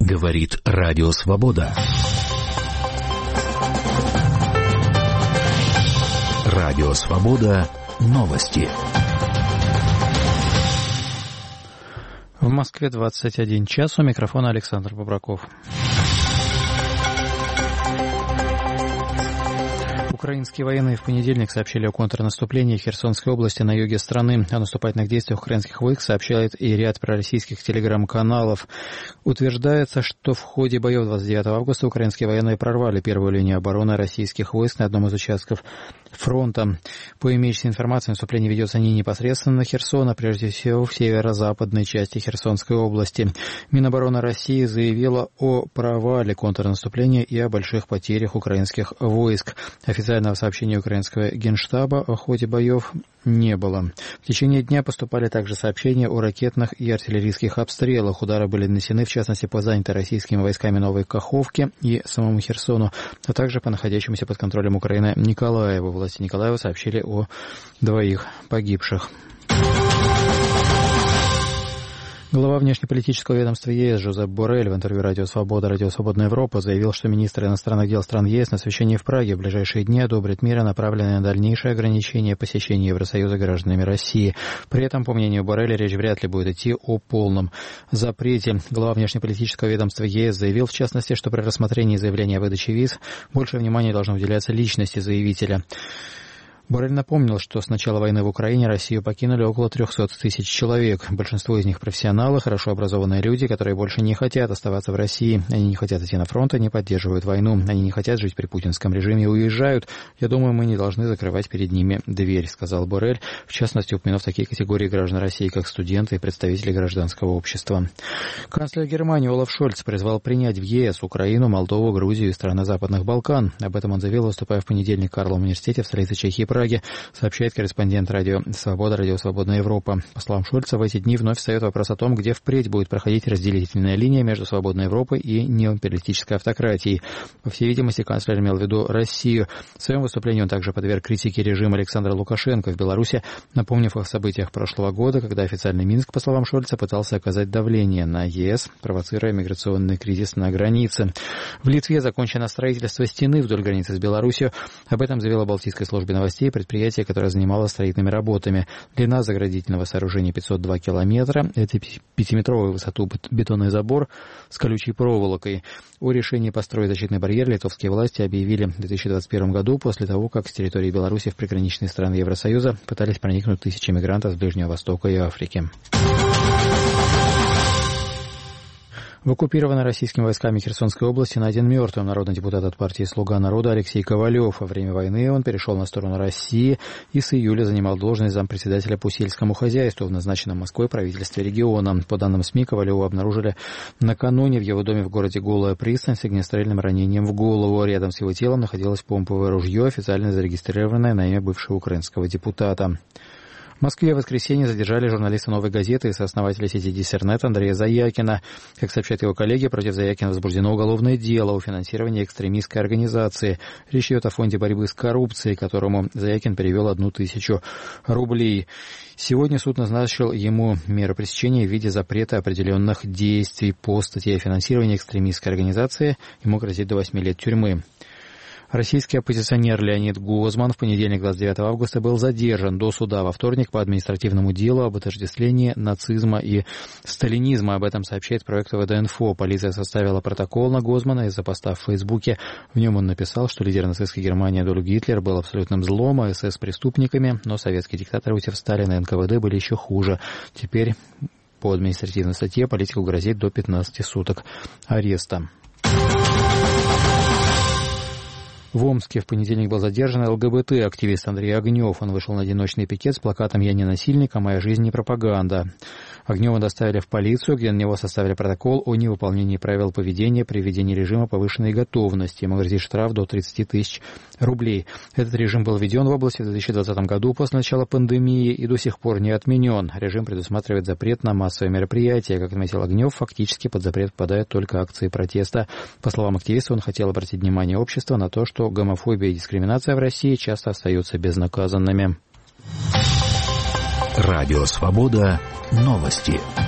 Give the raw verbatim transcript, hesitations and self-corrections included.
Говорит Радио Свобода. Радио Свобода. Новости. В Москве двадцать один час. У микрофона Александр Бобраков. Украинские военные в понедельник сообщили о контрнаступлении в Херсонской области на юге страны. О наступательных действиях украинских войск сообщает и ряд пророссийских телеграм-каналов. Утверждается, что в ходе боев двадцать девятого августа украинские военные прорвали первую линию обороны российских войск на одном из участков фронта. По имеющейся информации, наступление ведется не непосредственно на Херсон, а прежде всего в северо-западной части Херсонской области. Минобороны России заявила о провале контрнаступления и о больших потерях украинских войск. Официального сообщения украинского генштаба о ходе боев не было. В течение дня поступали также сообщения о ракетных и артиллерийских обстрелах. Удары были нанесены, в частности, по занятой российскими войсками Новой Каховке и самому Херсону, а также по находящемуся под контролем Украины Николаеву. Власти Николаева сообщили о двоих погибших. Глава внешнеполитического ведомства ЕС Жозеп Боррель в интервью «Радио Свобода», «Радио Свободная Европа» заявил, что министр иностранных дел стран ЕС на совещании в Праге в ближайшие дни одобрит меры, направленные на дальнейшее ограничение посещения Евросоюза гражданами России. При этом, по мнению Борреля, речь вряд ли будет идти о полном запрете. Глава внешнеполитического ведомства ЕС заявил, в частности, что при рассмотрении заявления о выдаче виз больше внимания должно уделяться личности заявителя. Боррель напомнил, что с начала войны в Украине Россию покинули около трехсот тысяч человек. Большинство из них профессионалы, хорошо образованные люди, которые больше не хотят оставаться в России. Они не хотят идти на фронт и не поддерживают войну. Они не хотят жить при путинском режиме и уезжают. Я думаю, мы не должны закрывать перед ними дверь, сказал Боррель, в частности, упомянув такие категории граждан России, как студенты и представители гражданского общества. Канцлер Германии Олаф Шольц призвал принять в ЕС Украину, Молдову, Грузию и страны Западных Балкан. Об этом он заявил, выступая в понедельник в Карловом университете в столице Чехии Праге, сообщает корреспондент Радио Свобода, Радио Свободная Европа. По словам Шольца, в эти дни вновь встает вопрос о том, где впредь будет проходить разделительная линия между Свободной Европой и неоимпериалистической автократией. По всей видимости, канцлер имел в виду Россию. В своем выступлении он также подверг критике режима Александра Лукашенко в Беларуси, напомнив о событиях прошлого года, когда официальный Минск, по словам Шольца, пытался оказать давление на ЕС, провоцируя миграционный кризис на границе. В Литве закончено строительство стены вдоль границы с Беларусью. Об этом заявила Балтийской службе новостей предприятие, которое занималось строительными работами. Длина заградительного сооружения пятьсот два километра. Это пятиметровый в высоту бетонный забор с колючей проволокой. О решении построить защитный барьер литовские власти объявили в две тысячи двадцать первом году, после того, как с территории Беларуси в приграничные страны Евросоюза пытались проникнуть тысячи мигрантов с Ближнего Востока и Африки. В оккупированной российскими войсками Херсонской области найден мертвым народный депутат от партии «Слуга народа» Алексей Ковалев. Во время войны он перешел на сторону России и с июля занимал должность зампредседателя по сельскому хозяйству в назначенном Москвой правительстве региона. По данным СМИ, Ковалева обнаружили накануне в его доме в городе Голая Пристань с огнестрельным ранением в голову. Рядом с его телом находилось помповое ружье, официально зарегистрированное на имя бывшего украинского депутата. В Москве в воскресенье задержали журналиста «Новой газеты» и сооснователя сети Диссернет Андрея Заякина. Как сообщают его коллеги, против Заякина возбуждено уголовное дело о финансировании экстремистской организации. Речь идет о фонде борьбы с коррупцией, которому Заякин перевел одну тысячу рублей. Сегодня суд назначил ему меру пресечения в виде запрета определенных действий по статье о финансировании экстремистской организации. Ему грозит до восьми лет тюрьмы. Российский оппозиционер Леонид Гозман в понедельник, двадцать девятого августа, был задержан до суда во вторник по административному делу об отождествлении нацизма и сталинизма. Об этом сообщает проект ВД-Инфо. Полиция составила протокол на Гозмана из-за поста в Фейсбуке. В нем он написал, что лидер нацистской Германии Адольф Гитлер был абсолютным злом, а СС преступниками, но советские диктаторы Иосиф Сталин и эн ка вэ дэ были еще хуже. Теперь по административной статье политику грозит до пятнадцати суток ареста. В Омске в понедельник был задержан эл гэ бэ тэ-активист Андрей Огнев. Он вышел на одиночный пикет с плакатом «Я не насильник, а моя жизнь не пропаганда». Огнева доставили в полицию, где на него составили протокол о невыполнении правил поведения при введении режима повышенной готовности. Ему грозит штраф до тридцати тысяч рублей. Этот режим был введен в области в две тысячи двадцатом году после начала пандемии и до сих пор не отменен. Режим предусматривает запрет на массовые мероприятия. Как отметил Огнев, фактически под запрет попадают только акции протеста. По словам активиста, он хотел обратить внимание общества на то, что гомофобия и дискриминация в России часто остаются безнаказанными. Радио Свобода. Новости.